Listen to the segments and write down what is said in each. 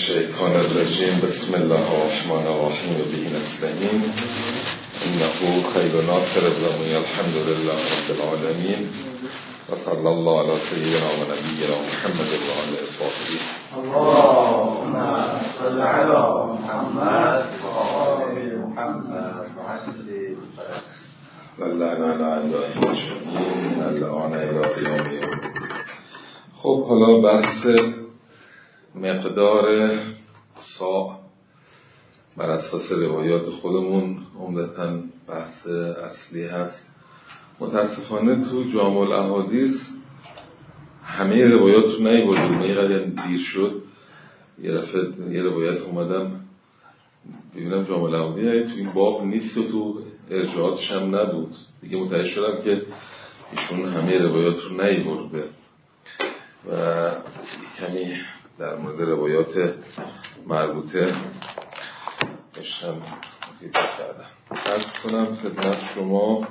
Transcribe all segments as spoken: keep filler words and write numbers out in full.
الشیطان الرجیم. بسم الله الرحمن الرحیم و به نستعین. انه خیر ناصر و الحمد لله رب العالمین و صلی الله علی سیدنا و نبینا محمد و آله الطاهرین. اللهم صل علی محمد و آل محمد و لعن علی اعدائهم اجمعین اللعان الی قیام یوم. خب حالا بحث مقدار صاع بر اساس روایات خودمون عمدتاً بحث اصلی هست. متاسفانه تو جامع الاحادیث همه روایات رو نیاوردیم، اینقدر دیر شد. یه دفعه یه روایت اومدم ببینم جامع الاحادیث تو این باب نیست و تو ارجاعاتش هم نبود دیگه. متوجه شدم که ایشون همه روایات رو نیاورده و کمی در مورد روایات مربوطه داشتم مطیبه کردم. عرض کنم خدمت شما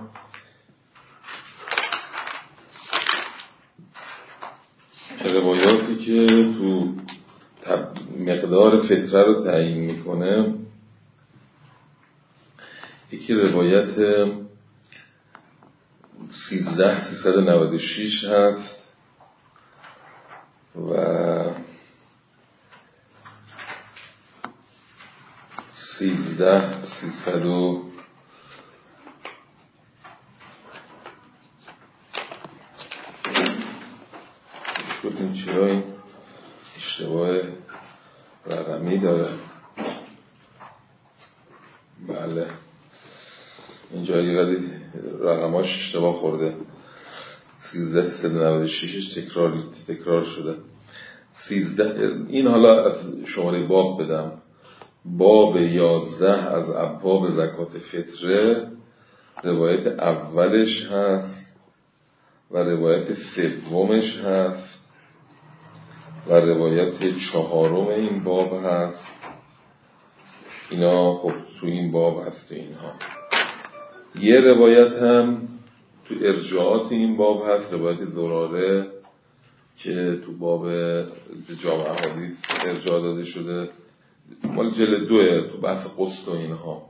روایاتی که تو مقدار فطره رو تعیین میکنه. یکی روایت سیزده سیصد و نود و شش هست و سیزده سیصد و گفتیم چرا این اشتباه رقمی داره. بله اینجا یه رقماش اشتباه خورده. سیزده سیصد و نود و شش تکرار تکرار شده. سیزده این حالا از شماره باب بدم. باب یازده از ابواب زکات فطره روایت اولش هست و روایت سومش هست و روایت چهارم این باب هست. اینا خب تو این باب هست. اینها یه روایت هم تو ارجاعات این باب هست، روایت زراره که تو باب جامع احادیث ارجاع داده شده، مال جلد دوه، تو بحث قسط و اینها.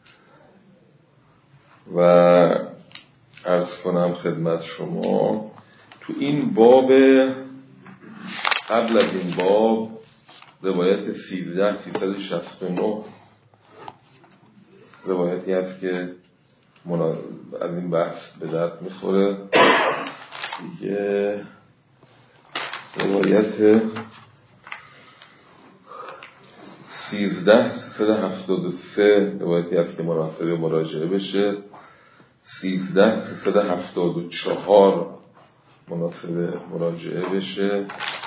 و عرض کنم خدمت شما تو این باب قبل از این باب روایت سیزده سیصد و شصت و نه روایتی هست که از این بحث به درد میخوره. دیگه روایت سیزده سیصد و هفتاد و سه روایتی هست که مناسب مراجعه بشه. سیزده سیصد و هفتاد و چهار مناسب مراجعه بشه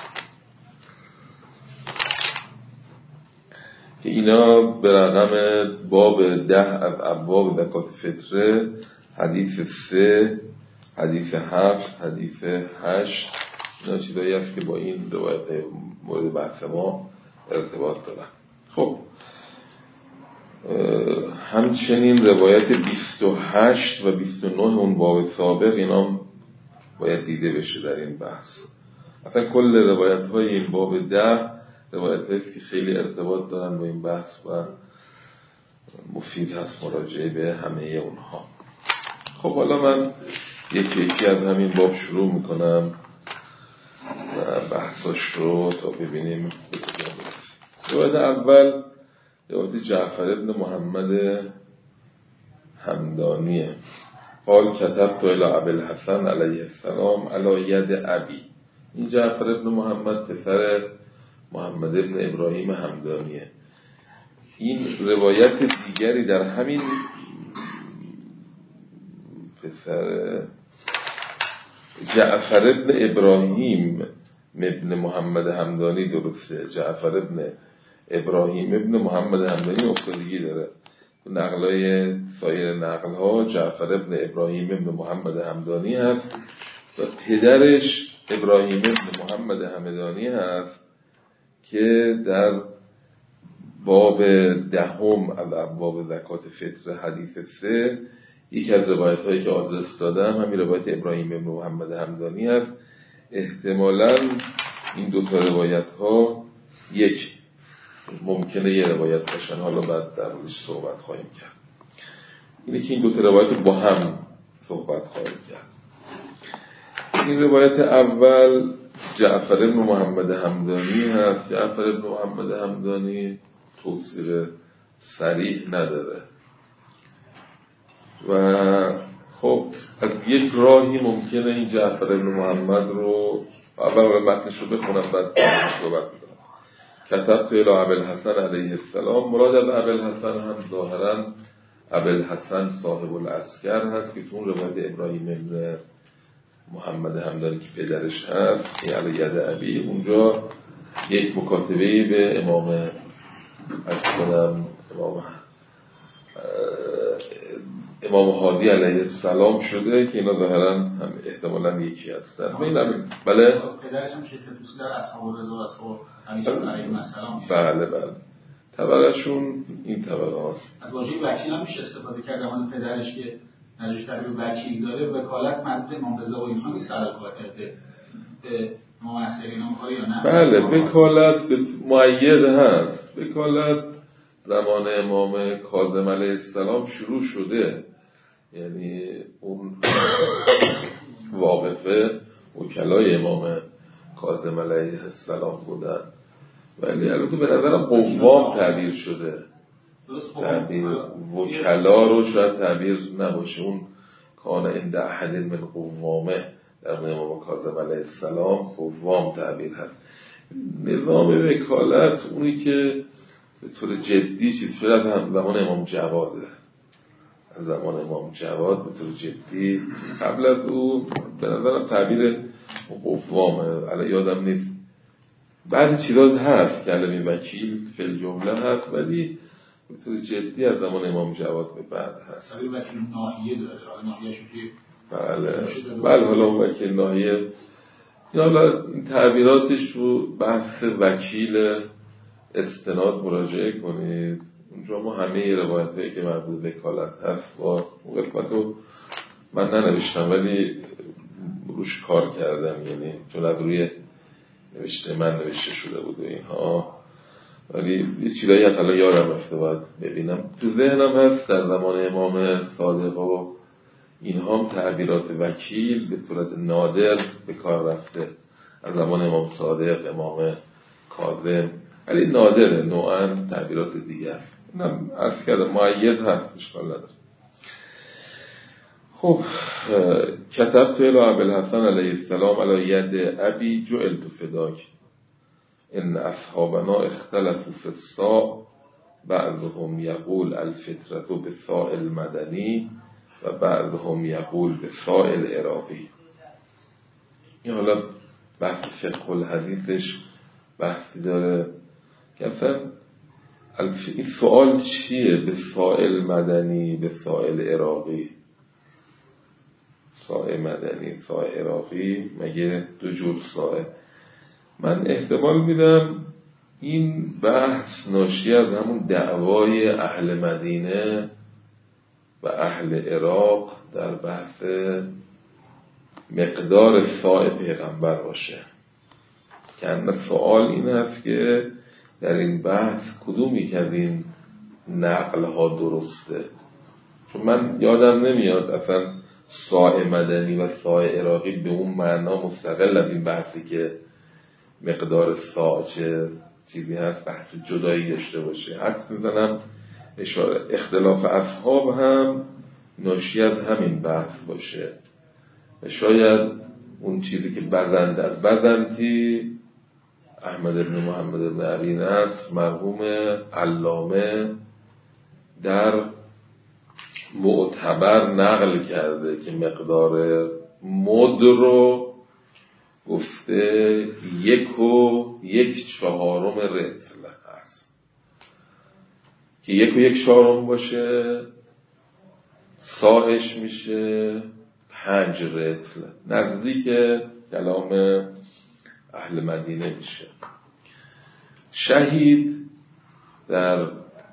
که اینا به رقم باب ده از ابواب زکات فطره، حدیث سه، حدیث هفت، حدیث هشت. اینا چیزایی هست که با این روایت مورد بحث ما ارتباط دارن. خب همچنین روایت بیست و هشت و بیست و نه اون باب سابق اینا باید دیده بشه در این بحث. اصلا کل روایت های این باب ده روایت هایی که خیلی ارتباط دارن با این بحث و مفید هست مراجعه به همه اونها. خب حالا من یکی یکی از همین باب شروع میکنم و بحثاش رو تا ببینیم. روایت اول روایت جعفر ابن محمد همدانیه. قال کتبت الی ابی الحسن علیه السلام علی ید ابی. این جعفر ابن محمد پسر محمد ابن ابراهیم همدانیه. این روایت دیگری در همین پسر جعفر ابن ابراهیم ابن محمد همدانی، درسته، جعفر ابن ابراهیم ابن محمد همدانی افتادگی داره. نقلای سایر نقلها جعفر ابن ابراهیم ابن محمد همدانی هست و پدرش ابراهیم ابن محمد همدانی هست که در باب دهم از ابواب زکات فطر حدیث سه یک از روایت هایی که آدرس دادم همین روایت ابراهیم ابن محمد همدانی هست. احتمالاً این دو تا روایت ها یک ممکنه یه روایت باشن، حالا بعد در موردش صحبت خواهیم کرد. اینه که این دو تا روایت با هم صحبت خواهیم کرد. این روایت اول جعفر بن محمد همدانی هست. جعفر بن محمد همدانی توصیف صریح نداره و خب از یک راهی ممکنه این جعفر بن محمد رو اول متنش رو بخونم بعد صحبت می‌کنم. کتبت الی ابوالحسن علیه السلام. مراد از ابوالحسن هم ظاهراً ابوالحسن صاحب العسکر هست که تو اون روایت ابراهیم بن محمد همدانی که پدرش هست یعنی ید ابی، اونجا یک مکاتبه‌ای به امام از کنم امام امام هادی علیه السلام شده که اینا ظاهراً هم احتمالاً یکی هستن. بله پدرش هم شیخ توسی در اصحاب رضا اصحاب همین علیه السلام. بله بله طبقه‌شون این طبقه هاست. از واژه وکیل هم میشه استفاده کرد. اما پدرش که نجوش تعبیر وکیل داره، وکالت مربوط امام رضا و اینها نیست. علاوه به امام عسکری اینا می‌خوره یا نه؟ بله وکالت مؤید هست. وکالت زمان امام کاظم علیه السلام شروع شده، یعنی اون واقفه وکلای امام کاظم علیه السلام بودن، ولی البته به نظرم قوام تعبیر شده. تعبیر وکلا رو شاید تعبیر نباشه، اون کان عند احد من قوامه در امام کاظم علیه السلام قوام تعبیر هست. نظام وکالت اونی که به طور جدی چیز شده از هم زمان امام جواده، از زمان امام جواد به طور جدی. قبل از او به نظرم تعبیر قوامه، الان یادم نیست. بعضی چیزا هست که الان وکیل فی جمله هست، ولی به طور جدی از زمان امام جواد به بعد هست. ولی وکیل ناحیه داره، ناحیه شوی. بله بله حالا اون وکیل ناحیه، یا حالا این تعبیراتش رو بحث وکیل استناد مراجعه کنید. اونجا ما همه روایتایی که مربوط به وکالت هست با اون قسمت رو من ننوشتم ولی روش کار کردم، یعنی چون از روی نوشته من نوشته شده بود و اینها، ولی یه چیزایی هست الان یادم رفته باید ببینم. تو ذهنم هست در زمان امام صادق و اینها هم تعبیرات وکیل به صورت نادر به کار رفته از زمان امام صادق، امام کاظم، ولی نادره، نوعاً تعبیرات دیگه است. اینم عرض کردم مؤید هست، اشکال نداره. خب کتبت الی ابوالحسن علیه السلام علی ید ابی جعلت فداک ان اصحابنا اختلفوا فی الصاع بعضهم یقول الفطرة بالصاع المدنی و بعضهم یقول بالصاع العراقی. این حالا بحث فقه الحدیثش بحثی داره که اصلا این سوال چیه؟ به سائل مدنی به سائل عراقی، سائل مدنی سائل عراقی، مگه دو جور سائل؟ من احتمال میدم این بحث ناشی از همون دعوای اهل مدینه و اهل عراق در بحث مقدار سائل پیغمبر باشه. که سوال این هست که در این بحث کدومی که از این نقل ها درسته؟ چون من یادم نمیاد اصلا ساع مدنی و ساع عراقی به اون معنا مستقل از این بحثی که مقدار ساع چه چیزی هست بحث جدایی داشته باشه. حدس میزنم اشاره اختلاف اصحاب هم ناشی از همین بحث باشه و شاید اون چیزی که بزند از بزنتی احمد بن محمد بن علی نصر مرحوم علامه در معتبر نقل کرده که مقدار مد رو گفته یک و یک چهارم رطل هست که یک و یک چهارم باشه ساعش میشه پنج رطل، نزدیک کلام اهل مدینه میشه. شهید در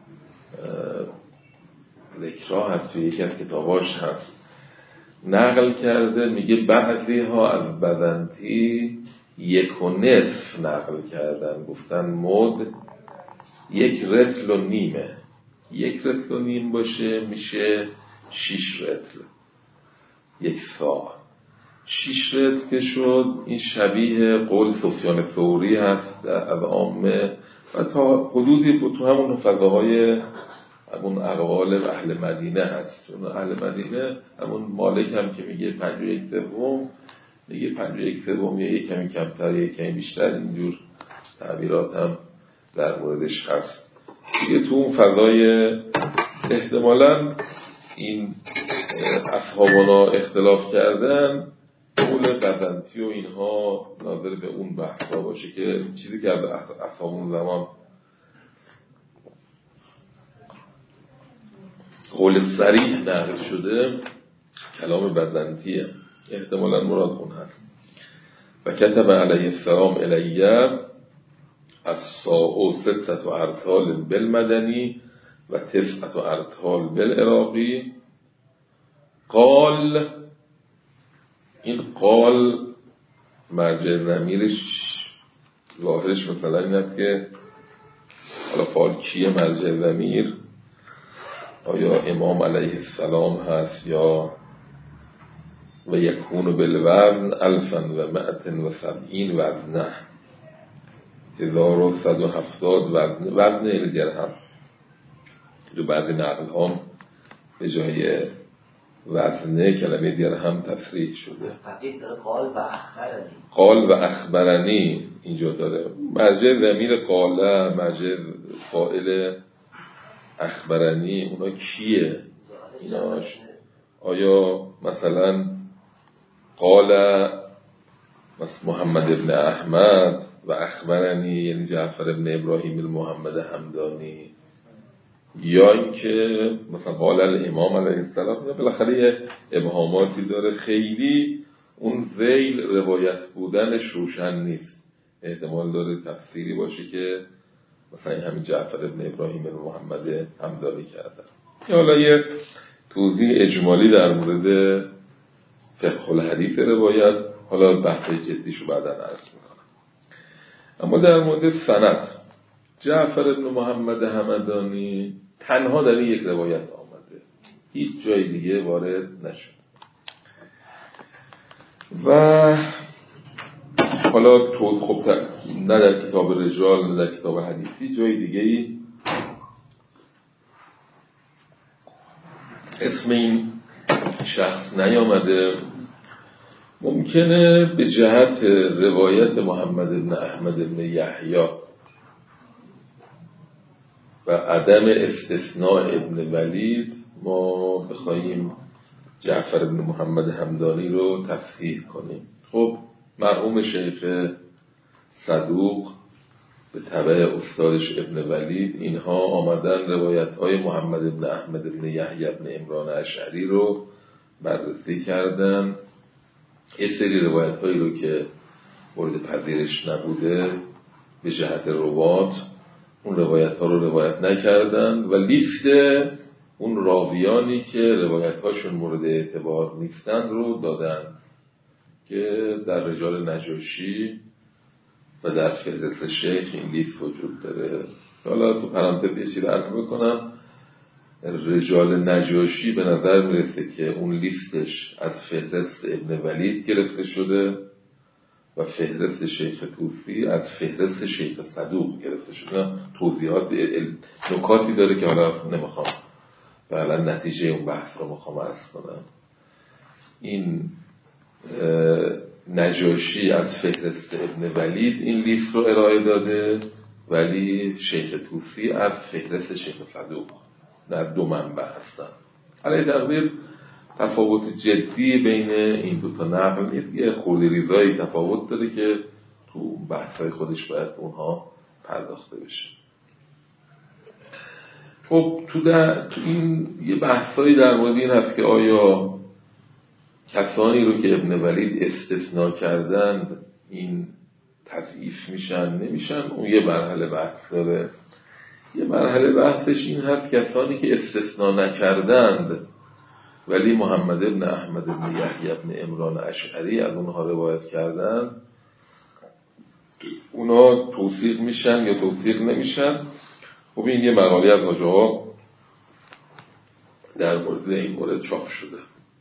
ذکرها هست توی یکی از کتاباش هست نقل کرده، میگه بعضی ها از بزنتی یک و نصف نقل کردن، گفتن مد یک رتل و نیمه، یک رتل و نیم باشه میشه شیش رتل، یک ساعت. شیش رتل که شد، این شبیه قول سفیان ثوری هست در از عامه و تا حدودی تو همون فضاهای همون اقوال اهل مدینه هست. چون اهل مدینه همون مالک هم که میگه پنج و یک سوم، میگه پنج و یک سوم یا یک کمی کمتر یا یک کمی بیشتر، اینجور تعبیرات هم در موردش هست دیگه. تو اون فضای احتمالاً این اصحابانا اختلاف کردن، قول بزنطی و اینها ناظر به اون بحثا باشه که چیزی که از اصحابون زمان قول صریح نقل شده کلام بزنطیه، احتمالاً مراد اون هست. و کتب علیه السلام الیه الساعة ستة ارطال بالمدنی و تسعة ارطال بالعراقی. قال، این قال مرجع ضمیرش ظاهرش مثلا این است که حالا قال کیه مرجع ضمیر؟ آیا امام علیه السلام هست یا و یکون بالوزن الفا و مئت و سبعین وزنه، هزار و صد و هفتاد وزن، وزن این درهم. دو بعضی نقل هم به جای وزنه کلمه درهم تصریح شده. قال و اخبرنی، قال و اخبرنی اینجا داره. مرجع ضمیر قاله، مرجع فاعل اخبرنی، اونا کیه؟ ایناش آیا مثلا قال محمد ابن احمد و اخبرنی یعنی جعفر ابن ابراهیم المحمد همدانی، یا اینکه مثلا قال الامام علیه السلام؟ بالاخره یه ابهاماتی داره، خیلی اون ذیل روایت بودنش روشن نیست. احتمال داره تفسیری باشه که مثلا همین جعفر ابن ابراهیم المحمد همدانی کردن. حالا یه توضیح اجمالی در مورد فقه الحدیث روایت، حالا بحث جدیشو بعدا عرض میکنم. اما در مورد سند، جعفر ابن محمد همدانی تنها در این یک روایت آمده، هیچ جای دیگه وارد نشد. و حالا تو خب نه در کتاب رجال نه در کتاب حدیثی جای دیگه ای اسم این شخص نیامده. ممکنه به جهت روایت محمد ابن احمد ابن یحیی و عدم استثناء ابن ولید ما بخوایم جعفر ابن محمد همدانی رو تصحیح کنیم. خب مرحوم شیخ صدوق به تبع استادش ابن ولید اینها آمدن روایت های محمد ابن احمد ابن یحیی ابن عمران اشعری رو بررسی کردن. یه سری روایت هایی رو که مورد پذیرش نبوده به جهت روات اون روایت ها رو روایت نکردن و لیست اون راویانی که روایت هاشون مورد اعتبار نیستن رو دادن که در رجال نجاشی و در فهرست شیخ این لیست وجود داره. حالا تو پرانتز یه چیز عرض بکنم، رجال نجاشی به نظر میرسه که اون لیستش از فهرست ابن ولید گرفته شده و فهرست شیخ طوسی از فهرست شیخ صدوق گرفته شده. توضیحات نکاتی داره که حالا نمیخوام فعلا نتیجه اون بحث رو میخوام عرض کنم. این نجاشی از فهرست ابن ولید این لیست رو ارائه داده، ولی شیخ طوسی از فهرست شیخ صدوق، در دو منبع هستن. علی تقدیر تفاوت جدی بین این دو تا نقل نیست، یه خورده ریزایی تفاوت داره که تو بحثای خودش باید اونها پرداخته بشه. خب تو, در تو این یه بحثایی در مورد این هست که آیا کسانی رو که ابن ولید استثناء کردن این تضعیف میشن نمیشن. اون یه مرحله بحث داره. یه مرحله بحثش این هست کسانی که استثناء نکردند ولی محمد ابن احمد ابن یحیی ابن عمران اشعری از اونها روایت کردن، اونا توثیق میشن یا توثیق نمیشن. خب این یه مقاله از حاج آقا در مورد این مورد چاپ شده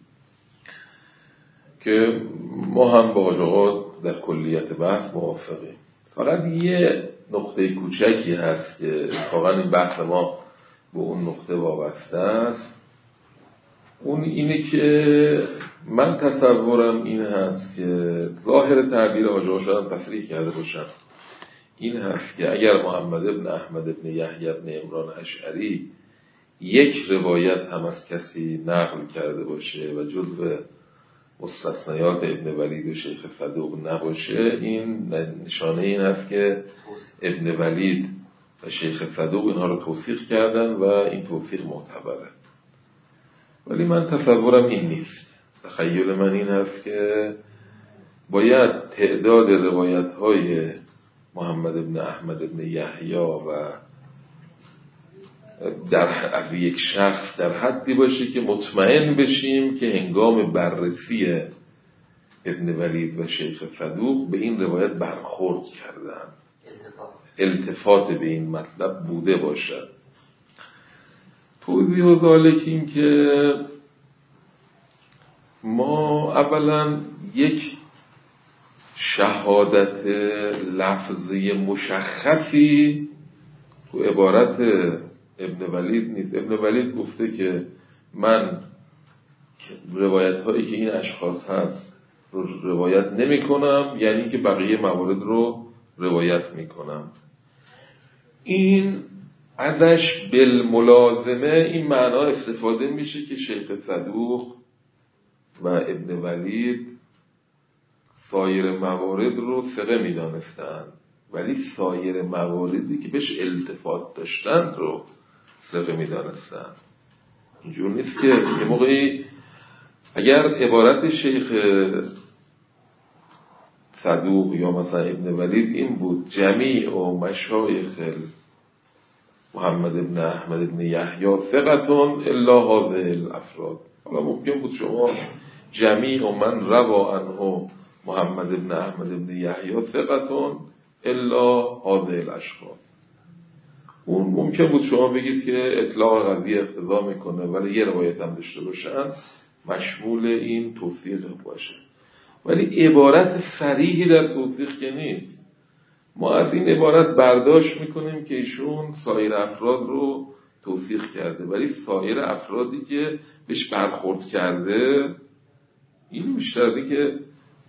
که ما هم با حاج آقا در کلیت بحث موافقیم. فقط یه نقطه کوچکی هست که واقعا این بحث ما به اون نقطه وابسته است. اون اینه که من تصورم این هست که ظاهر تعبیر حاج آقا شاید تصریح کرده باشم، این هست که اگر محمد ابن احمد ابن یحیی ابن عمران اشعری یک روایت هم از کسی نقل کرده باشه و جزو مستثنیات ابن ولید و شیخ صدوق نباشه، این نشانه این است که ابن ولید و شیخ صدوق اینها رو توثیق کردن و این توثیق معتبره. ولی من تصورم این نیست. تخیل من این هست که باید تعداد روایت های محمد ابن احمد ابن یحیی و در از یک شخص در حدی باشه که مطمئن بشیم که هنگام بررسی ابن ولید و شیخ صدوق به این روایت برخورد کردن، التفات به این مطلب بوده باشد. توضیح و ذالک این که ما اولا یک شهادت لفظی مشخصی تو عبارت ابن ولید نیست. ابن ولید گفته که من روایت هایی که این اشخاص هست رو روایت نمی کنم، یعنی که بقیه موارد رو روایت می کنم. این ازش بالملازمه این معنا استفاده میشه که شیخ صدوق و ابن ولید سایر موارد رو ثقه می دانستن، ولی سایر مواردی که بهش التفات داشتن رو ثقه می دانستن. اینجور نیست که یه موقعی اگر عبارت شیخ صدوق یا مثلا ابن ولید این بود جمیع و مشایخ محمد ابن احمد ابن یحیی ثقتون الا هذه الافراد، حالا ممکن بود شما جمیع و من روا عنه محمد ابن احمد ابن یحیی ثقتون الا هذه الاشخاص، اون ممکن بود شما بگید که اطلاق قضیه اقتضا میکنه ولی یه روایت هم داشته باشن مشمول این توثیق باشه. ولی عبارت صریحی در توثیق که نیست. ما از این عبارت برداشت میکنیم که ایشون سایر افراد رو توثیق کرده، ولی سایر افرادی که بهش برخورد کرده این بیشتری که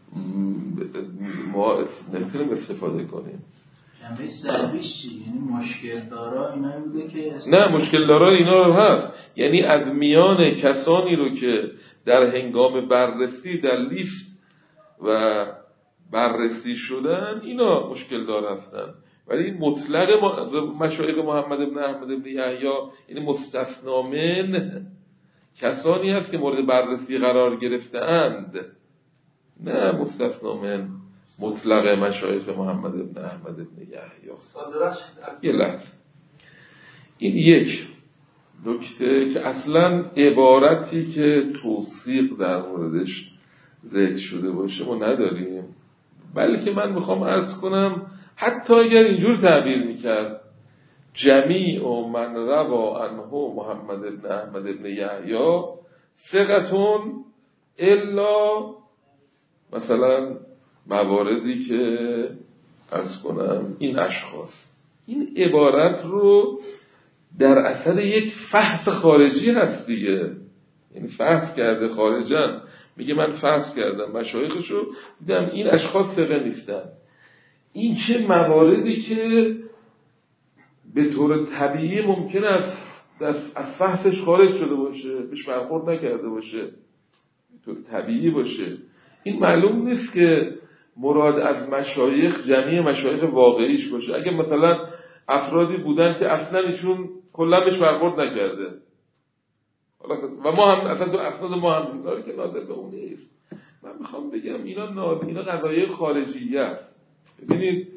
ما نمیتونیم استفاده کنیم. جنبه سلبیش چی؟ یعنی مشکل دارا اینا بوده که نه، مشکل دارا اینا رو هست، یعنی از میان کسانی رو که در هنگام بررسی در لیست و بررسی شدن اینا مشکل دار هستن، ولی مطلق مشایخ محمد ابن احمد ابن یحیی یعنی مستثنا من کسانی هست که مورد بررسی قرار گرفته اند، نه مستثنا من مطلق مشایخ محمد ابن احمد ابن یحیی. یه لحظه، این یک نکته که اصلا عبارتی که توثیق در موردش ذکر شده باشه ما نداریم، بلکه من میخوام عرض کنم حتی اگر اینجور تعبیر میکرد جمیع و من روا عنه محمد ابن احمد ابن یحیی ثقتون الا مثلا مواردی که عرض کنم این اشخاص، این عبارت رو در اثر یک فحص خارجی هست دیگه، یعنی فحص کرده خارجن، میگه من فحص کردم مشایخشو دیدم این اشخاص ثقه نیستن. این چه مواردی که به طور طبیعی ممکن است از فحصش خارج شده باشه، بهش برخورد نکرده باشه، به طور طبیعی باشه، این معلوم نیست که مراد از مشایخ جمعی مشایخ واقعیش باشه. اگه مثلا افرادی بودن که اصلا ایشون کلا بهش برخورد نکرده و ما هم اصلا تو اسناد ما هم داره که ناظر به اون نیست، من میخوام بگم اینا ناظر اینا قضایای خارجیه است. ببینید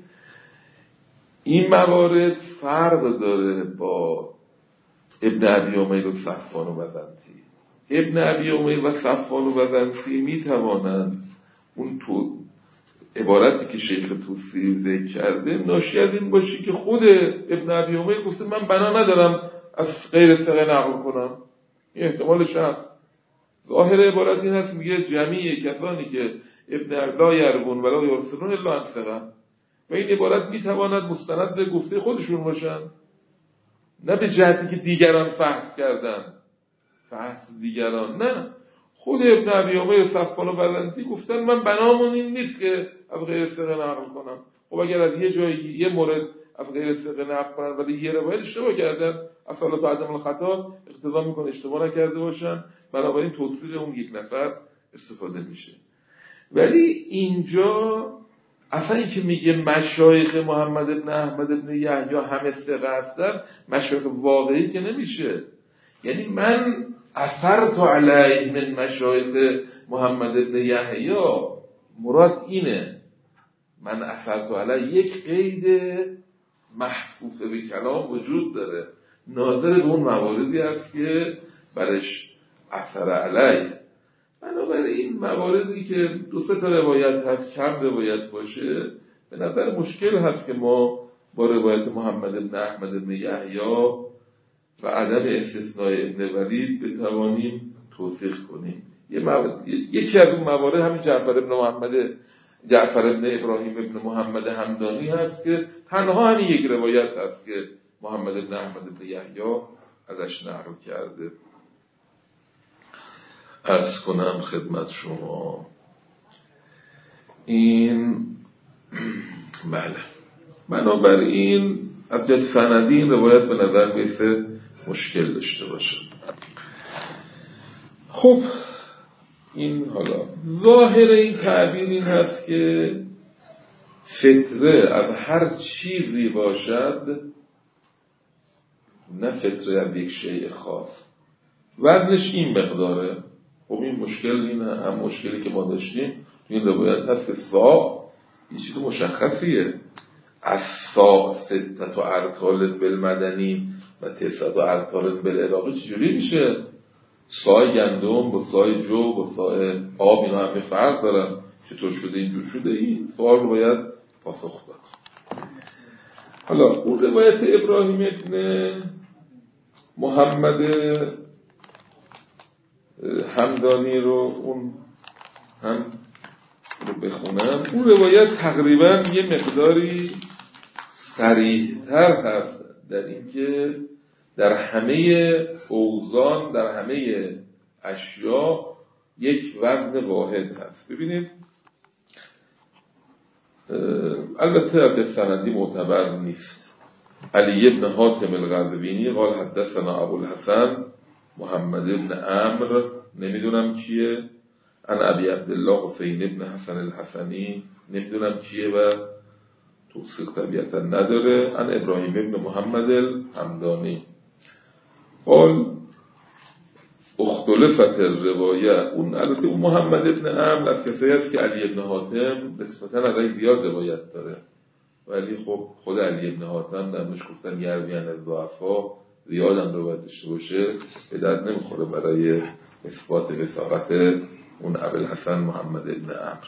این موارد فرق داره با ابن ابی امیل و صفوان و بزنطی. ابن ابی امیل و صفوان و بزنطی میتوانند اون تو عبارتی که شیخ طوسی ذکر کرده ناشی از این باشه که خود ابن ابی امیر گفته من بنا ندارم از غیر ثقه نقل کنم. این احتمالش هست. ظاهر عبارت این هست میگه جمعی کسانی که ابن لا یروون ولا یرسلون الا عن ثقه، و این عبارت میتواند مستند به گفته خودشون باشن، نه به جهتی که دیگران فحص کردن، فحص دیگران نه، خود ابن ابی امیر صفوان و بلنطی گفتن من بنامون این نیست که از غیر ثقه نقل کنم. خب اگر از یه جایی یه مورد از غیر ثقه نقل کنن ولی یه روایت اشتباه کردن، اصلا تا عدم الخطا اقتضا میکنه اشتباه نکرده باشن، بنابراین توصیل اون یک نفر استفاده میشه. ولی اینجا اصلا این که میگه مشایخ محمد ابن احمد ابن یحیی همه ثقه هستن، مشایخ واقعی که نمیشه. یعنی من اثرت علیه من مشایخ محمد ابن یحیی، مراد اینه من اثرت علیه یک قید محفوظ به کلام وجود داره، ناظر به اون مواردی است که برش اثر علیه. بنابراین این مواردی که دو سه تا روایت هست کم روایت باشه، به نظر مشکل هست که ما با روایت محمد ابن احمد ابن یحیی و عدم استثناء ابن ولید بتوانیم توثیق کنیم. یه موارد، یکی از اون موارد همین جعفر ابن محمد جعفر ابن ابراهیم ابن محمد همدانی هست که تنها همین یک روایت هست که محمد ابن احمد ابن یحیی ازش نقل کرده. عرض کنم خدمت شما این بله، بنابراین از جهت سندی این روایت به نظر میسه مشکل داشته باشه. خب این حالا ظاهر این تعبیر این هست که فطره از هر چیزی باشد، نه فطره از یک شیء خاص، وزنش این مقداره. خب این مشکل این هم مشکلی که ما داشتیم تو این روایت هست که سا یه چیز مشخصیه، از سا ستت و ارطال بالمدنی و تسعت و ارطال بالعراقی چجوری میشه؟ سای گندم با سای جو با سای آب اینا همه فرق دارن، چطور شده اینجور شده؟ این سوال رو باید پاسخ داد. حالا اون روایت ابراهیم ابن محمد همدانی رو اون هم رو بخونم. اون روایت تقریبا یه مقداری صریح‌تر هست در این که در همه اوزان در همه اشیا یک وزن واحد هست. ببینید البته از سندی معتبر نیست. علی ابن حاتم القزوینی قال حدثنا ابو الحسن محمد ابن عمرو نمیدونم کیه، عن ابی عبدالله حسین ابن حسن الحسنی نمیدونم کیه و توثیق طبیعتا نداره، عن ابراهیم ابن محمد الحمدانی قال اختلفت الروایه. اون البته اون محمد ابن عمرو از کسایی است که علی ابن حاتم نسبتا ازش زیاد روایت داره، ولی خب خود علی ابن حاتم درمش گفتن یرویان از ضعفا زیاد هم روایت داشته باشه به درد نمیخوره برای اثبات وثاقت اون ابوالحسن محمد ابن عمرو.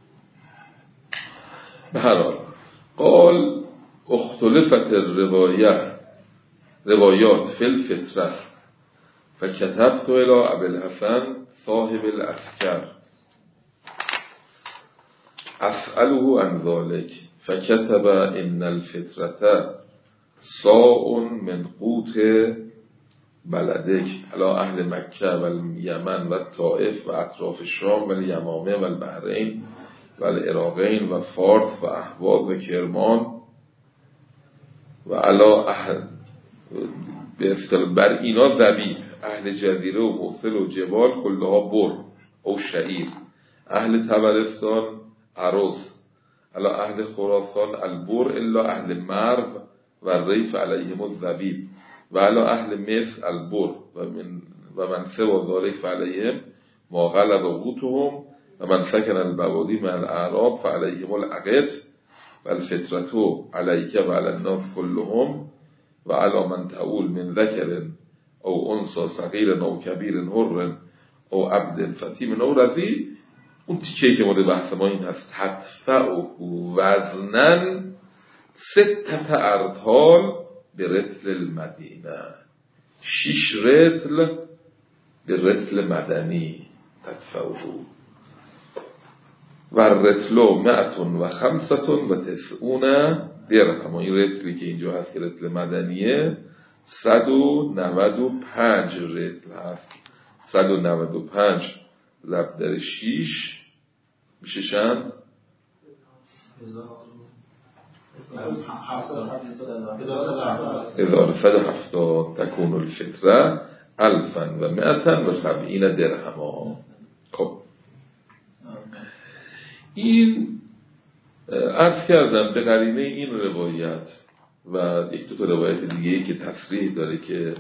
به هر حال قال اختلفت الروایه روایات فی الفطره فکتبت الى ابوالحسن صاحب العسکر اسأله عن ذلك فكتب ان الفطرة صاع من قوت بلدک علی اهل مکه و یمن و طائف و اطراف شام و یمامه و البحرین و العراقین و فارس و اهواز و کرمان و علی اهل به اصطلاح بر اینا زبیب اهل جزیره و موصل و جبال کلها بر او شعیر، اهل طبرستان عروس، علی اهل خراسان البر الا اهل مرو و ریف علیهم الزبیب و علی اهل مصر البر و من و من سوا ذلك فعلیهم ما غلب قوتهم و من سکن البوادی من الاعراب فعلیهم العقد و الفطرة علیک و علی الناس كلهم و علی من تعول من ذکر او انثى صغیر او کبیر حر او عبد فتیم او رضی. اون تیکه‌ای که مورد بحث ما این هست تدفع و وزنن ستت ارطال به رتل المدینه، شیش رتل به رتل مدنی تدفعه و رتلو معتون و خمستون و تسعون درهم. این رتلی که اینجا هست که رتل مدنیه صد و نود و پنج رتل هست. صد و نود و پنج ضرب در شیش میشه چند؟ هزار و صد و هفتاد. تکون الفطره الفن و معتن و سبعین درهم. خب این عرض کردم به قرینه این روایت و یک دو تا روایت دیگه‌ای که تصریح داره که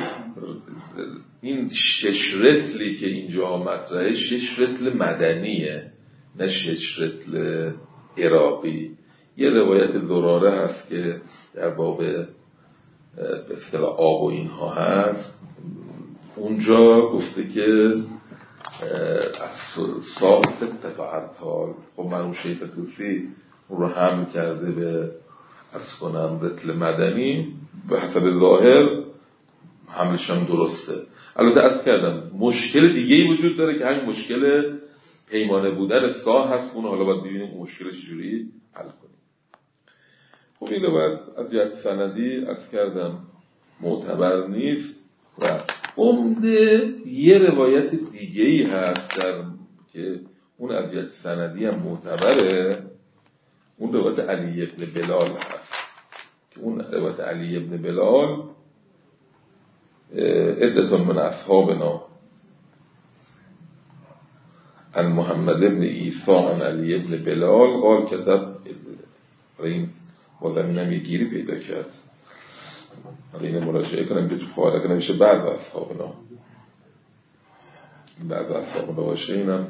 این شش رتلی که اینجا مطرحه شش رتل مدنیه نه شش رتل عراقی. یه روایت زراره هست که در باب به اصطلاح آب و اینها هست، اونجا گفته که از سال ست تا ارطال. خب مرحوم شیخ توسی اون رو حمل کرده به از کنم رتل مدنی، به حسب ظاهر حملش هم درسته. البته عرض کردم مشکل دیگه‌ای وجود داره که همین مشکل پیمانه بودن سا هست، اون حالا باید ببینیم اون مشکل چجوری حل کنیم. خب این روایت از جهت سندی عرض کردم معتبر نیست و عمده یه روایت دیگه‌ای هست در که اون از جهت سندی هم معتبره، اون روایت علی ابن بلال هست که اون روایت علی ابن بلال عدتون من اصحابنا عن محمد ابن عیسی عن علی ابن بلال قال کتب و این با زمینم یه گیری پیدا کرد. حالا اینه مراجعه کنم به تو فعاله کنم میشه بعض اصحابنا بعض اصحابنا باشه. اینم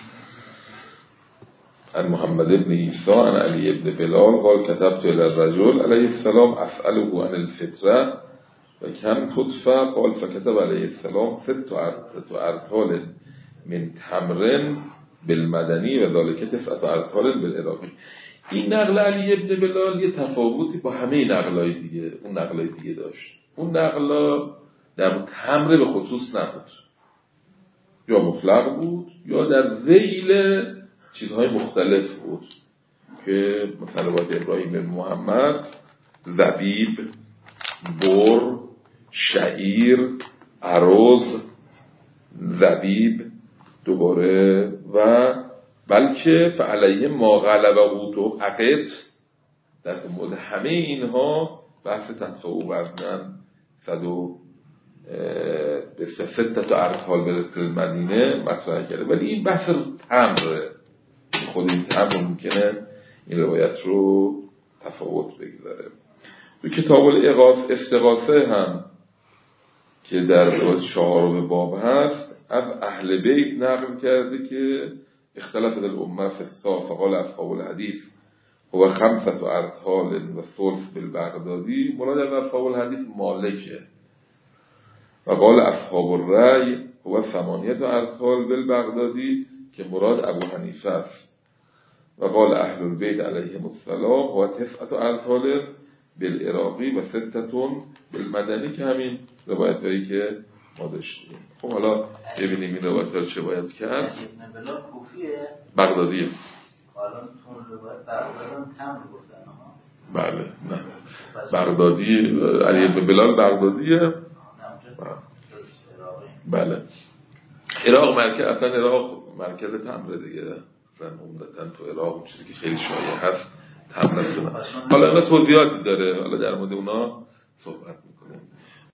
عن محمد ابن عیسی عن علی ابن بلال قال كتبت الى الرجل علیه السلام اسأله عن الفطره و کم تدفع قال فكتب علیه السلام ست ارطال من تمر بالمدنی و ذلك تسعة ارطال بالعراقی. این نقل علی ابن بلال یه تفاوتی با همه نقلای دیگه اون نقلای دیگه داشت. اون نقلا در تمر به خصوص نبود، یا مطلق بود یا در ذیل چیزهای مختلف بود که مثلا باید ابراهیم بن محمد زبیب، بر، شعیر، عرض، زبیب دوباره و بلکه فعلیه ما غلبه بود و عقد. در مورد همه اینها بحث تنفع و وزنن صد و به ست تا ارطال برسه مدینه مطرح کرده، ولی این بحث تمره خود این تمر ممکنه این روایت رو تفاوت بگذاره. تو کتاب الاغاثه استغاثه هم که در روایت چهارم باب هست از اهل بیت نقل کرده که اختلاف الامه فی الصاف فقال اصحاب الحدیث هو خمسة ارطال و ثلث بالبغدادی. مراد از اصحاب الحدیث مالکه و قال اصحاب الرأی هو ثمانیة ارطال بالبغدادی که مراد ابو حنیفه است. و قال اهل البیت علیهم السلام هو تسعة ارطال بالعراقی و ستتون بالمدنی که همین روایت هایی که ما داشتیم. خب حالا ببینیم این روایت ها چه باید کرد. بغدادیه. بله نه بغدادی علی ابن بلال بغدادیه. بله عراق مرکز، اصلا عراق مرکز تمره دیگه، اصلا عمدتاً تو عراق چیزی که خیلی شایع هست تمره. حالا اینا توضیحاتی داره، حالا در مورد اونا صحبت میکنیم.